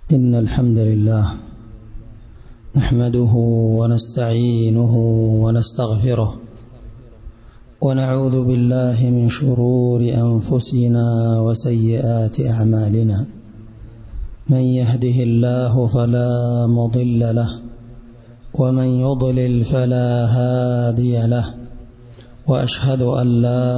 إن الحمد لله نحمده ونستعينه ونستغفره ونعوذ بالله من شرور أنفسنا وسيئات أعمالنا. من يهده الله فلا مضل له ومن يضلل فلا هادي له، وأشهد أن لا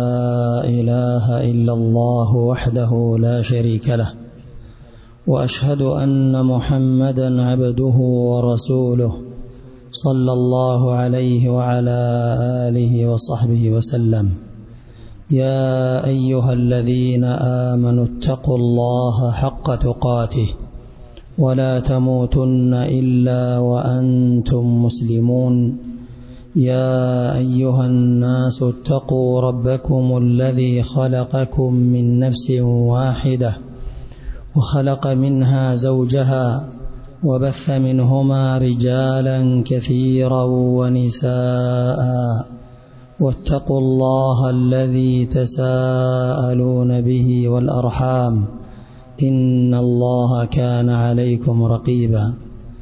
إله إلا الله وحده لا شريك له، وأشهد أن محمدا عبده ورسوله صلى الله عليه وعلى آله وصحبه وسلم. يا أيها الذين آمنوا اتقوا الله حق تقاته ولا تموتن إلا وأنتم مسلمون. يا أيها الناس اتقوا ربكم الذي خلقكم من نفس واحدة وخلق منها زوجها وبث منهما رجالا كثيرا ونساء، واتقوا الله الذي تساءلون به والأرحام إن الله كان عليكم رقيبا.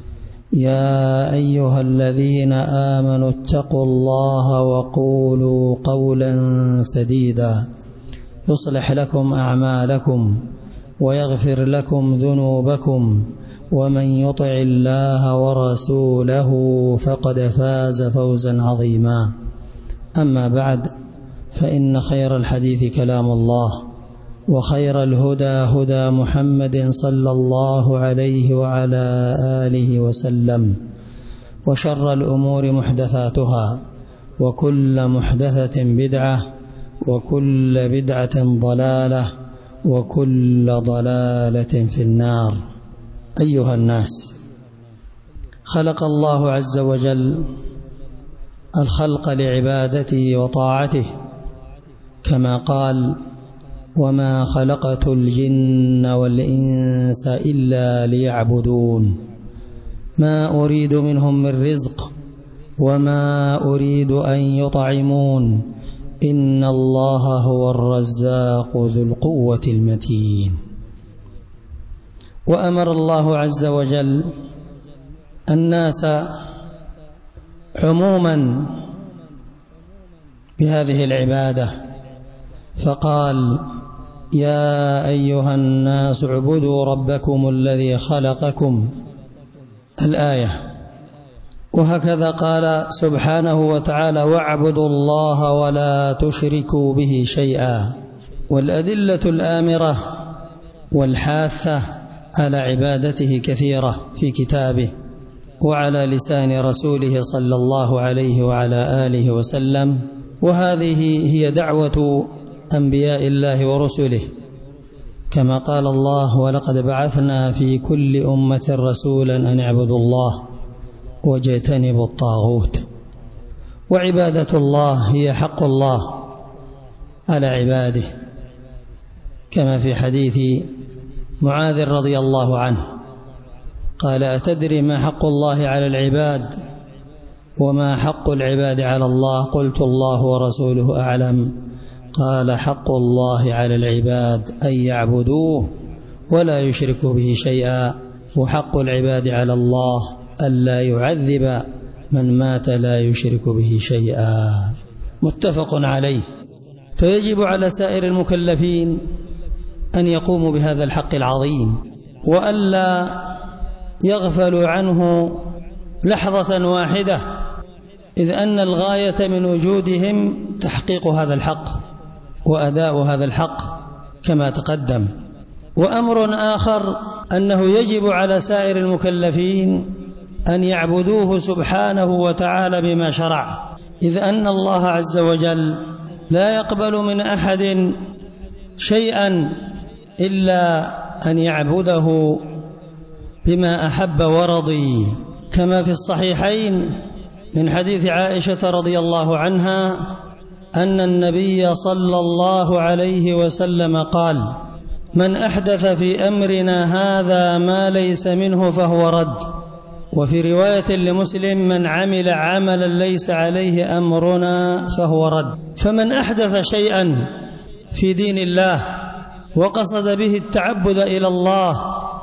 يا أيها الذين آمنوا اتقوا الله وقولوا قولا سديدا يصلح لكم أعمالكم ويغفر لكم ذنوبكم، ومن يطع الله ورسوله فقد فاز فوزا عظيما. أما بعد، فإن خير الحديث كلام الله، وخير الهدى هدى محمد صلى الله عليه وعلى آله وسلم، وشر الأمور محدثاتها، وكل محدثة بدعة، وكل بدعة ضلالة، وكل ضلالة في النار. أيها الناس، خلق الله عز وجل الخلق لعبادته وطاعته، كما قال: وما خلقت الجن والإنس إلا ليعبدون ما أريد منهم من رزق وما أريد أن يطعمون إن الله هو الرزاق ذو القوة المتين. وأمر الله عز وجل الناس عموما بهذه العبادة، فقال: يا أيها الناس اعبدوا ربكم الذي خلقكم، الآية. وهكذا قال سبحانه وتعالى: واعبدوا الله ولا تشركوا به شيئا. والأدلة الآمرة والحاثة على عبادته كثيرة في كتابه وعلى لسان رسوله صلى الله عليه وعلى آله وسلم، وهذه هي دعوة أنبياء الله ورسله، كما قال الله: ولقد بعثنا في كل أمة رسولا أن اعبدوا الله واجتنبوا الطاغوت. وعبادة الله هي حق الله على عباده، كما في حديث معاذ رضي الله عنه قال: أتدري ما حق الله على العباد وما حق العباد على الله؟ قلت: الله ورسوله أعلم. قال: حق الله على العباد أن يعبدوه ولا يشركوا به شيئا، وحق العباد على الله ألا يعذب من مات لا يشرك به شيئا. متفق عليه. فيجب على سائر المكلفين أن يقوموا بهذا الحق العظيم، وألا يغفلوا عنه لحظة واحدة، إذ أن الغاية من وجودهم تحقيق هذا الحق وأداء هذا الحق كما تقدم. وأمر آخر أنه يجب على سائر المكلفين أن يعبدوه سبحانه وتعالى بما شرع، إذ أن الله عز وجل لا يقبل من أحد شيئا إلا أن يعبده بما أحب ورضي، كما في الصحيحين من حديث عائشة رضي الله عنها أن النبي صلى الله عليه وسلم قال: من أحدث في أمرنا هذا ما ليس منه فهو رد. وفي رواية لمسلم: من عمل عملا ليس عليه أمرنا فهو رد. فمن أحدث شيئا في دين الله وقصد به التعبد إلى الله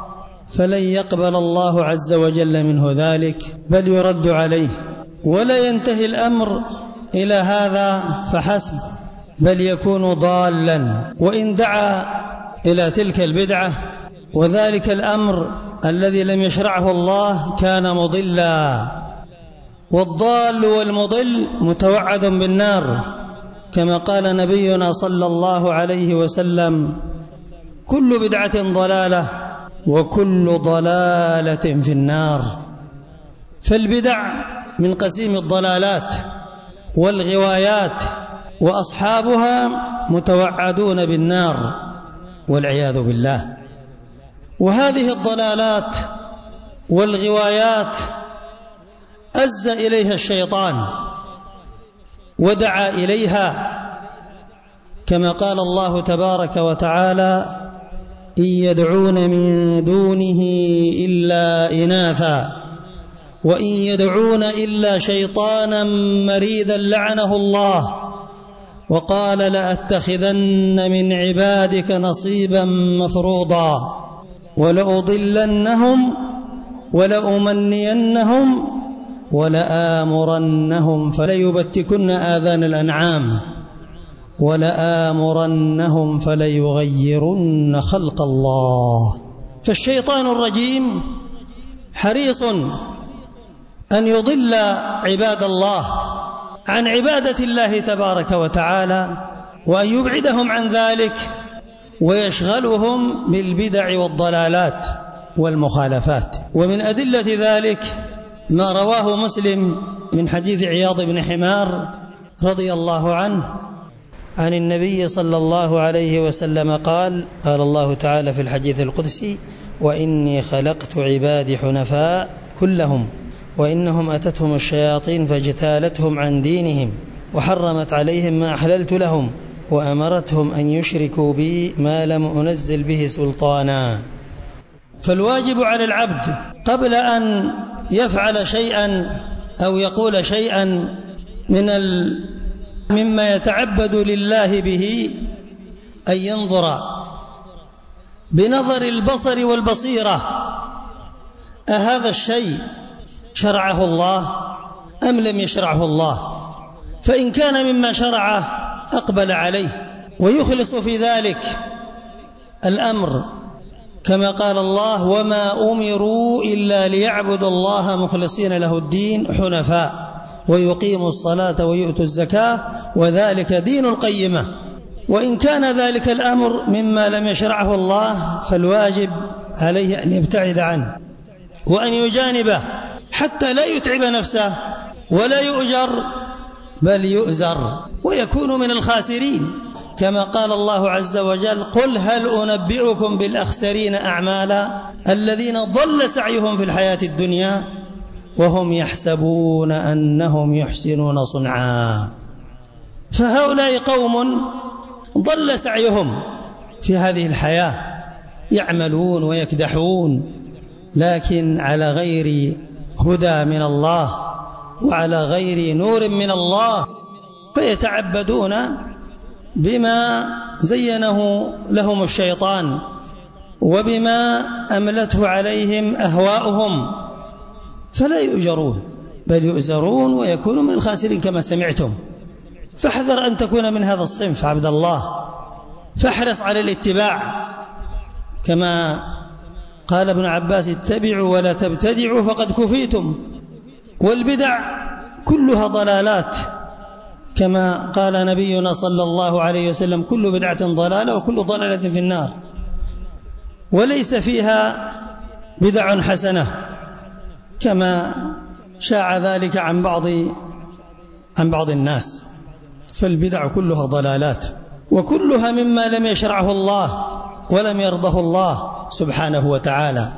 فلن يقبل الله عز وجل منه ذلك، بل يرد عليه. ولا ينتهي الأمر إلى هذا فحسب، بل يكون ضالا وإن دعا إلى تلك البدعة، وذلك الأمر الذي لم يشرعه الله كان مضلا. والضال والمضل متوعد بالنار، كما قال نبينا صلى الله عليه وسلم: كل بدعة ضلالة وكل ضلالة في النار. فالبدع من قسيم الضلالات والغوايات، وأصحابها متوعدون بالنار والعياذ بالله. وهذه الضلالات والغوايات أز إليها الشيطان ودعا إليها، كما قال الله تبارك وتعالى: إن يدعون من دونه إلا إناثا وإن يدعون إلا شيطانا مريدا لعنه الله وقال لأتخذن من عبادك نصيبا مفروضا ولأضلنهم ولأمنينهم ولآمرنهم فليبتكن آذان الأنعام ولآمرنهم فليغيرن خلق الله. فالشيطان الرجيم حريص أن يضل عباد الله عن عبادة الله تبارك وتعالى، وأن يبعدهم عن ذلك ويشغلهم بالبدع والضلالات والمخالفات. ومن أدلة ذلك ما رواه مسلم من حديث عياض بن حمار رضي الله عنه عن النبي صلى الله عليه وسلم قال: قال الله تعالى في الحديث القدسي: وإني خلقت عبادي حنفاء كلهم وإنهم أتتهم الشياطين فاجتالتهم عن دينهم وحرمت عليهم ما أحللت لهم وأمرتهم أن يشركوا بي ما لم أنزل به سلطانا. فالواجب على العبد قبل أن يفعل شيئا أو يقول شيئا مما يتعبد لله به أن ينظر بنظر البصر والبصيرة: أهذا الشيء شرعه الله أم لم يشرعه الله؟ فإن كان مما شرعه أقبل عليه ويخلص في ذلك الأمر، كما قال الله: وما أمروا إلا ليعبدوا الله مخلصين له الدين حنفاء ويقيموا الصلاة ويؤتوا الزكاة وذلك دين القيمة. وإن كان ذلك الأمر مما لم يشرعه الله فالواجب عليه أن يبتعد عنه وأن يجانبه حتى لا يتعب نفسه ولا يؤجر بل يؤزر ويكون من الخاسرين، كما قال الله عز وجل: قل هل أنبئكم بالأخسرين أعمالا الذين ضل سعيهم في الحياة الدنيا وهم يحسبون أنهم يحسنون صنعا. فهؤلاء قوم ضل سعيهم في هذه الحياة، يعملون ويكدحون لكن على غير هدى من الله وعلى غير نور من الله، فيتعبدون بما زينه لهم الشيطان وبما أملته عليهم أهواؤهم، فلا يؤجرون بل يؤزرون ويكونوا من الخاسرين كما سمعتم. فاحذر أن تكون من هذا الصنف عبد الله، فاحرص على الاتباع، كما قال ابن عباس: اتبعوا ولا تبتدعوا فقد كفيتم. والبدع كلها ضلالات، كما قال نبينا صلى الله عليه وسلم: كل بدعة ضلالة وكل ضلالة في النار. وليس فيها بدع حسنة كما شاع ذلك عن بعض الناس، فالبدع كلها ضلالات وكلها مما لم يشرعه الله ولم يرضه الله سبحانه وتعالى،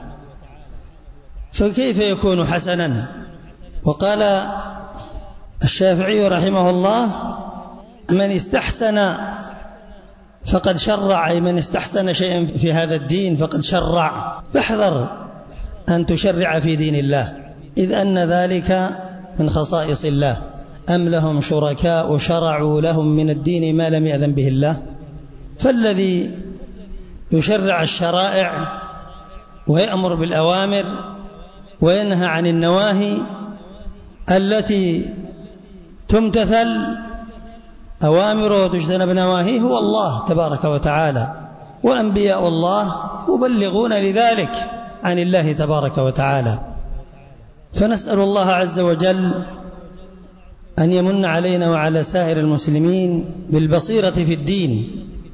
فكيف يكون حسنا؟ وقال الشافعي رحمه الله: من استحسن فقد شرع، أي من استحسن شيئا في هذا الدين فقد شرع. فاحذر أن تشرع في دين الله، إذ أن ذلك من خصائص الله. أم لهم شركاء شرعوا لهم من الدين ما لم يأذن به الله؟ فالذي يشرع الشرائع ويأمر بالأوامر وينهى عن النواهي التي تمتثل أوامره وتجتنب نواهيه هو الله تبارك وتعالى، وأنبياء الله مبلغون لذلك عن الله تبارك وتعالى. فنسأل الله عز وجل أن يمن علينا وعلى سائر المسلمين بالبصيرة في الدين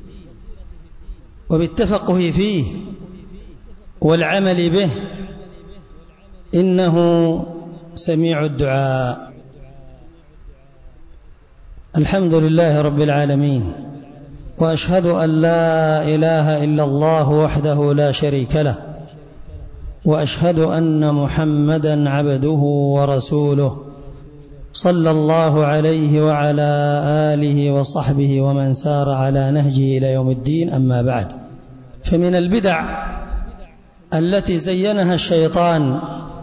وبالتفقه فيه والعمل به، إنه سميع الدعاء. الحمد لله رب العالمين، وأشهد أن لا إله إلا الله وحده لا شريك له، وأشهد أن محمدا عبده ورسوله صلى الله عليه وعلى آله وصحبه ومن سار على نهجه إلى يوم الدين. أما بعد، فمن البدع التي زينها الشيطان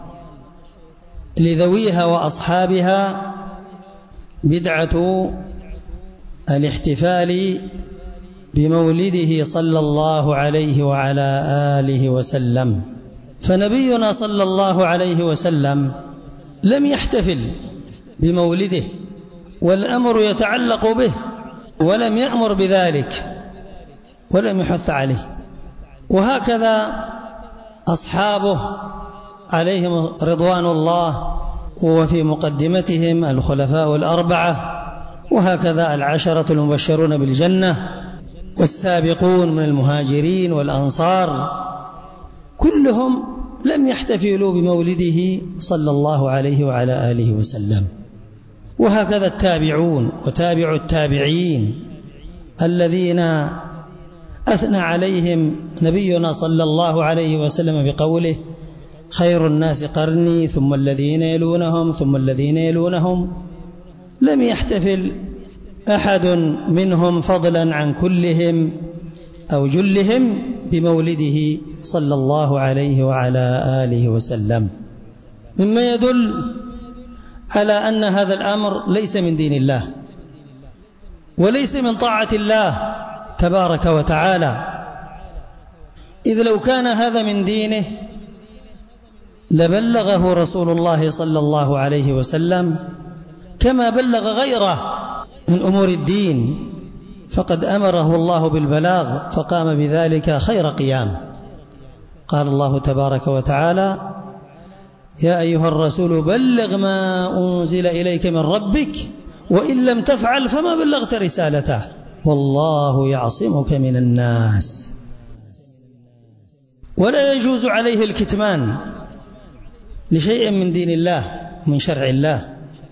لذويها وأصحابها بدعة الاحتفال بمولده صلى الله عليه وعلى آله وسلم. فنبينا صلى الله عليه وسلم لم يحتفل بمولده والأمر يتعلق به، ولم يأمر بذلك ولم يحث عليه. وهكذا أصحابه عليهم رضوان الله، وفي مقدمتهم الخلفاء الأربعة، وهكذا العشرة المبشرون بالجنة والسابقون من المهاجرين والأنصار، كلهم لم يحتفلوا بمولده صلى الله عليه وعلى آله وسلم. وهكذا التابعون وتابع التابعين الذين أثنى عليهم نبينا صلى الله عليه وسلم بقوله: خير الناس قرني ثم الذين يلونهم ثم الذين يلونهم. لم يحتفل أحد منهم فضلا عن كلهم أو جلهم بمولده صلى الله عليه وعلى آله وسلم، مما يدل على أن هذا الأمر ليس من دين الله وليس من طاعة الله تبارك وتعالى. إذ لو كان هذا من دينه لبلغه رسول الله صلى الله عليه وسلم كما بلغ غيره من أمور الدين، فقد أمره الله بالبلاغ فقام بذلك خير قيام. قال الله تبارك وتعالى: يا أيها الرسول بلغ ما أنزل إليك من ربك وإن لم تفعل فما بلغت رسالته والله يعصمك من الناس. ولا يجوز عليه الكتمان لشيء من دين الله ومن شرع الله،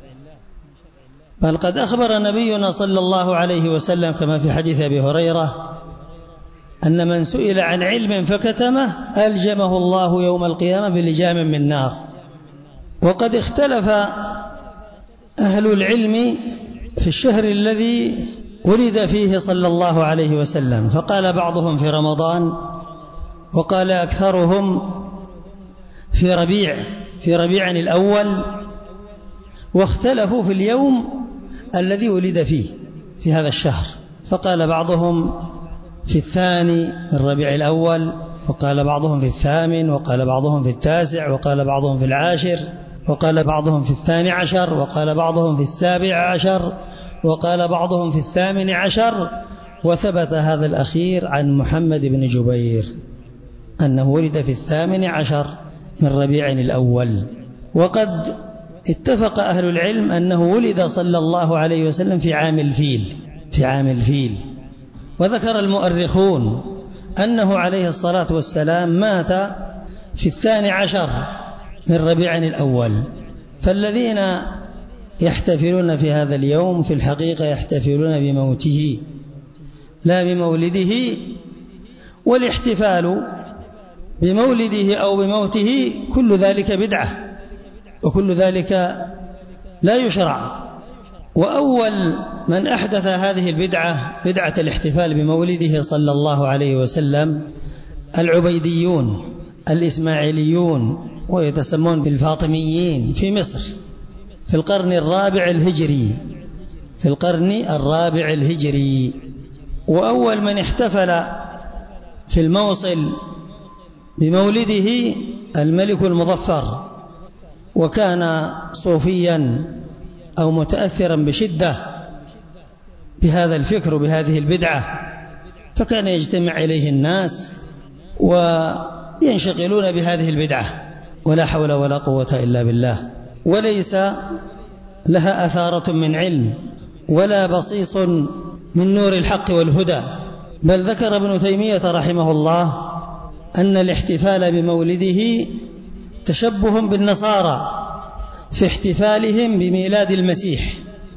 بل قد أخبر نبينا صلى الله عليه وسلم كما في حديث أبي هريرة أن من سئل عن علم فكتمه ألجمه الله يوم القيامة بلجام من نار. وقد اختلف أهل العلم في الشهر الذي ولد فيه صلى الله عليه وسلم، فقال بعضهم في رمضان، وقال أكثرهم في ربيع الأول، واختلفوا في اليوم الذي ولد فيه في هذا الشهر، فقال بعضهم في الثاني من ربيع الأول، وقال بعضهم في الثامن، وقال بعضهم في التاسع، وقال بعضهم في العاشر، وقال بعضهم في الثاني عشر، وقال بعضهم في السابع عشر، وقال بعضهم في الثامن عشر. وثبت هذا الأخير عن محمد بن جبير أنه ولد في الثامن عشر من ربيع الأول. وقد اتفق أهل العلم أنه ولد صلى الله عليه وسلم في عام الفيل. وذكر المؤرخون أنه عليه الصلاة والسلام مات في الثاني عشر من ربيع الأول. فالذين يحتفلون في هذا اليوم في الحقيقة يحتفلون بموته لا بمولده، والاحتفال بمولده أو بموته كل ذلك بدعة، وكل ذلك لا يشرع. وأول من أحدث هذه البدعة بدعة الاحتفال بمولده صلى الله عليه وسلم العبيديون الإسماعيليون، ويتسمون بالفاطميين في مصر في القرن الرابع الهجري. وأول من احتفل في الموصل بمولده الملك المظفر، وكان صوفيا أو متأثرا بشدة بهذا الفكر وبهذه البدعة، فكان يجتمع إليه الناس وينشغلون بهذه البدعة، ولا حول ولا قوة إلا بالله، وليس لها أثارة من علم ولا بصيص من نور الحق والهدى. بل ذكر ابن تيمية رحمه الله أن الاحتفال بمولده تشبه بالنصارى في احتفالهم بميلاد المسيح،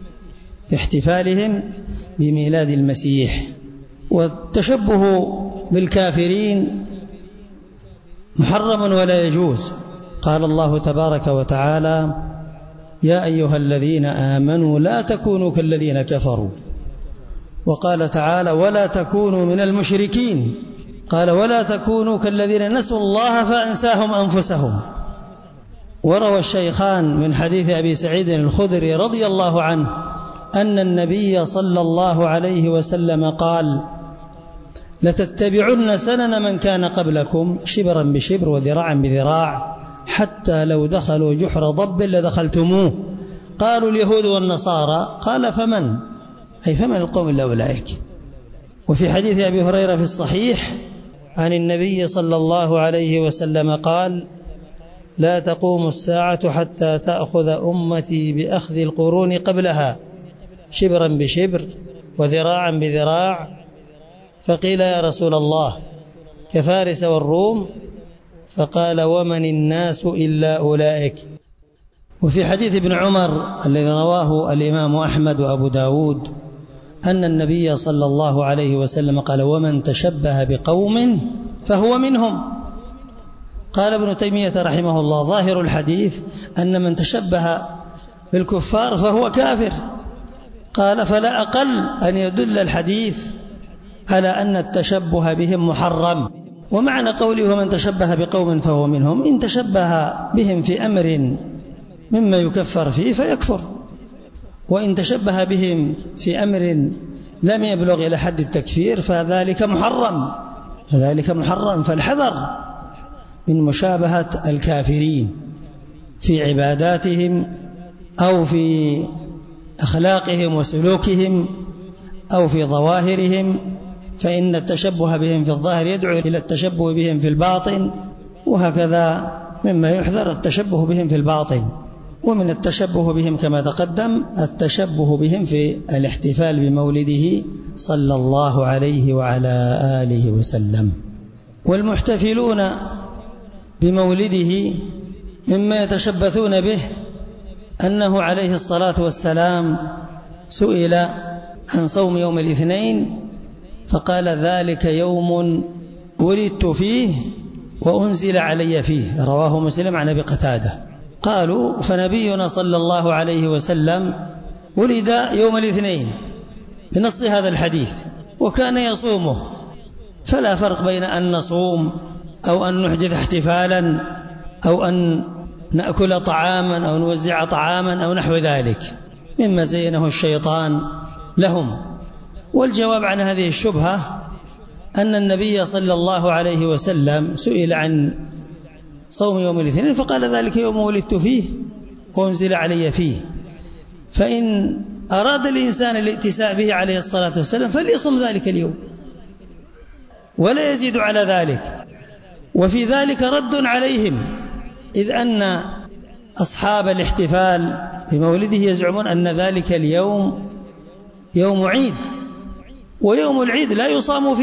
والتشبه بالكافرين محرم ولا يجوز. قال الله تبارك وتعالى: يا أيها الذين آمنوا لا تكونوا كالذين كفروا. وقال تعالى: ولا تكونوا من المشركين. قال: ولا تكونوا كالذين نسوا الله فأنساهم أنفسهم. وروى الشيخان من حديث أبي سعيد الخدري رضي الله عنه أن النبي صلى الله عليه وسلم قال: لتتبعن سنن من كان قبلكم شبرا بشبر وذراعا بذراع حتى لو دخلوا جحر ضب لدخلتموه. قالوا: اليهود والنصارى. قال: فمن؟ أي فمن القوم إلا أولئك. وفي حديث أبي هريرة في الصحيح عن النبي صلى الله عليه وسلم قال: لا تقوم الساعة حتى تأخذ أمتي بأخذ القرون قبلها شبرا بشبر وذراعا بذراع. فقيل: يا رسول الله كفارس والروم؟ فقال: ومن الناس إلا أولئك. وفي حديث ابن عمر الذي رواه الإمام أحمد وأبو داود أن النبي صلى الله عليه وسلم قال: ومن تشبه بقوم فهو منهم. قال ابن تيمية رحمه الله: ظاهر الحديث أن من تشبه بالكفار فهو كافر. قال: فلا أقل أن يدل الحديث على أن التشبه بهم محرم. ومعنى قوله ومن تشبه بقوم فهو منهم، إن تشبه بهم في أمر مما يكفر فيه فيكفر، وإن تشبه بهم في أمر لم يبلغ إلى حد التكفير فذلك محرم. فالحذر من مشابهة الكافرين في عباداتهم أو في أخلاقهم وسلوكهم أو في ظواهرهم، فإن التشبه بهم في الظاهر يدعو إلى التشبه بهم في الباطن، وهكذا مما يحذر التشبه بهم في الباطن. ومن التشبه بهم كما تقدم التشبه بهم في الاحتفال بمولده صلى الله عليه وعلى آله وسلم. والمحتفلون بمولده مما يتشبثون به أنه عليه الصلاة والسلام سئل عن صوم يوم الاثنين فقال: ذلك يوم ولدت فيه وأنزل علي فيه. رواه مسلم عن أبي قتادة. قالوا: فنبينا صلى الله عليه وسلم ولد يوم الاثنين بنص هذا الحديث وكان يصومه، فلا فرق بين أن نصوم أو أن نحدث احتفالا أو أن نأكل طعاما أو نوزع طعاما أو نحو ذلك مما زينه الشيطان لهم. والجواب عن هذه الشبهة أن النبي صلى الله عليه وسلم سئل عن صوم يوم الاثنين فقال: ذلك يوم ولدت فيه وأنزل علي فيه. فإن أراد الإنسان الائتساء به عليه الصلاة والسلام فليصم ذلك اليوم ولا يزيد على ذلك. وفي ذلك رد عليهم، إذ أن أصحاب الاحتفال بمولده يزعمون أن ذلك اليوم يوم عيد، ويوم العيد لا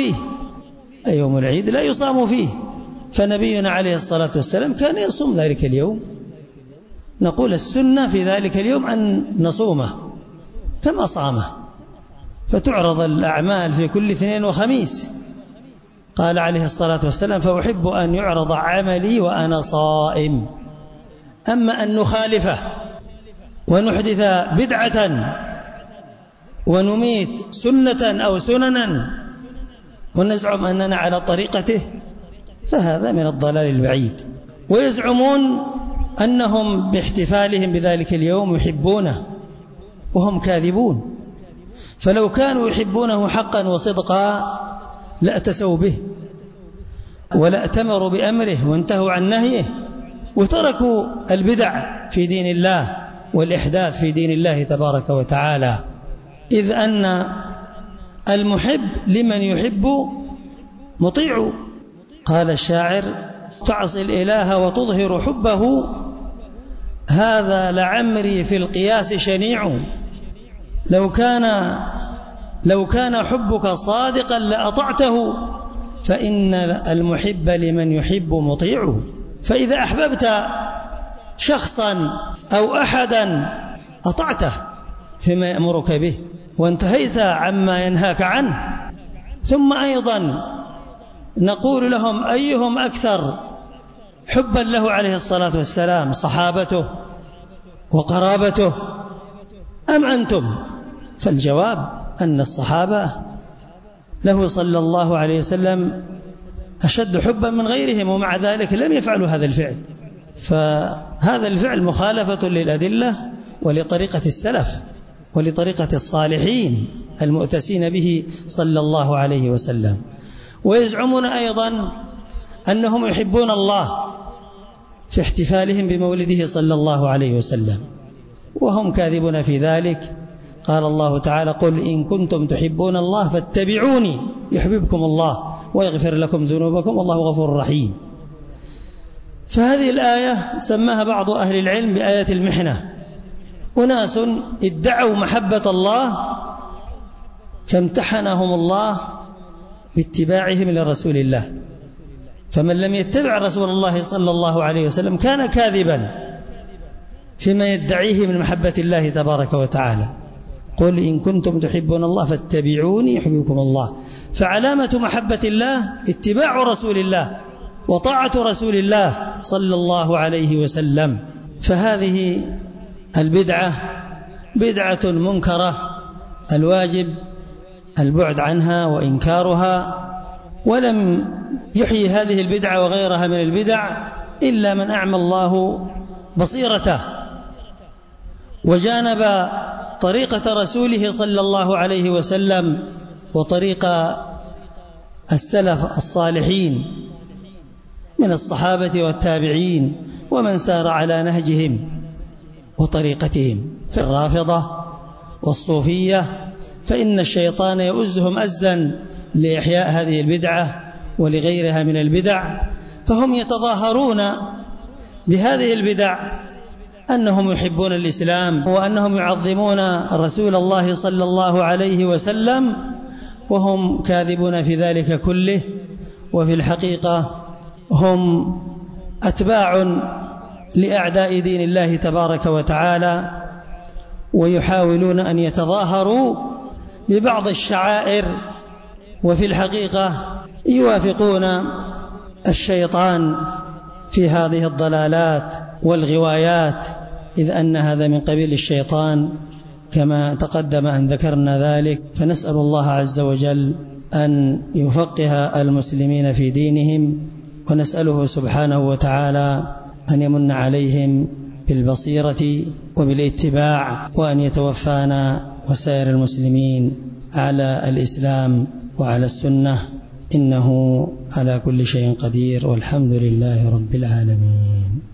يصام فيه، فنبينا عليه الصلاة والسلام كان يصوم ذلك اليوم. نقول السنة في ذلك اليوم أن نصومه كما صامه، فتعرض الأعمال في كل اثنين وخميس. قال عليه الصلاة والسلام: فأحب أن يعرض عملي وأنا صائم. أما أن نخالفه ونحدث بدعة ونميت سنة أو سننا ونزعم أننا على طريقته فهذا من الضلال البعيد. ويزعمون أنهم باحتفالهم بذلك اليوم يحبونه وهم كاذبون، فلو كانوا يحبونه حقا وصدقا لأتسوا به، ولا ائتمروا بأمره وانتهوا عن نهيه وتركوا البدع في دين الله والإحداث في دين الله تبارك وتعالى، إذ أن المحب لمن يحب مطيع. قال الشاعر: تعصي الإله وتظهر حبه، هذا لعمري في القياس شنيع. لو كان حبك صادقا لأطعته، فإن المحب لمن يحب مطيع. فإذا أحببت شخصا أو أحدا أطعته فيما يأمرك به وانتهيت عما ينهاك عنه. ثم أيضا نقول لهم: أيهم أكثر حبا له عليه الصلاة والسلام، صحابته وقرابته أم أنتم؟ فالجواب أن الصحابة له صلى الله عليه وسلم أشد حبا من غيرهم، ومع ذلك لم يفعلوا هذا الفعل. فهذا الفعل مخالفة للأدلة ولطريقة السلف ولطريقة الصالحين المؤتسين به صلى الله عليه وسلم. ويزعمون أيضا أنهم يحبون الله في احتفالهم بمولده صلى الله عليه وسلم، وهم كاذبون في ذلك. قال الله تعالى: قل إن كنتم تحبون الله فاتبعوني يحببكم الله ويغفر لكم ذنوبكم والله غفور رحيم. فهذه الآية سماها بعض أهل العلم بآية المحنة. أناس ادعوا محبة الله فامتحنهم الله باتباعهم لرسول الله، فمن لم يتبع رسول الله صلى الله عليه وسلم كان كاذبا فيما يدعيه من محبة الله تبارك وتعالى. قل إن كنتم تحبون الله فاتبعوني يحببكم الله. فعلامة محبة الله اتباع رسول الله وطاعة رسول الله صلى الله عليه وسلم. فهذه البدعة بدعة منكرة، الواجب البعد عنها وإنكارها. ولم يحيي هذه البدعة وغيرها من البدع إلا من أعمى الله بصيرته وجانب طريقة رسوله صلى الله عليه وسلم وطريق السلف الصالحين من الصحابة والتابعين ومن سار على نهجهم وطريقتهم. في الرافضة والصوفية فإن الشيطان يؤزهم أزا لإحياء هذه البدعة ولغيرها من البدع، فهم يتظاهرون بهذه البدع أنهم يحبون الإسلام وأنهم يعظمون رسول الله صلى الله عليه وسلم، وهم كاذبون في ذلك كله. وفي الحقيقة هم أتباع لأعداء دين الله تبارك وتعالى، ويحاولون أن يتظاهروا ببعض الشعائر، وفي الحقيقة يوافقون الشيطان في هذه الضلالات والغوايات، إذ أن هذا من قبيل الشيطان كما تقدم أن ذكرنا ذلك. فنسأل الله عز وجل أن يفقه المسلمين في دينهم، ونسأله سبحانه وتعالى أن يمن عليهم بالبصيرة وبالاتباع، وأن يتوفانا وسائر المسلمين على الإسلام وعلى السنة، إنه على كل شيء قدير، والحمد لله رب العالمين.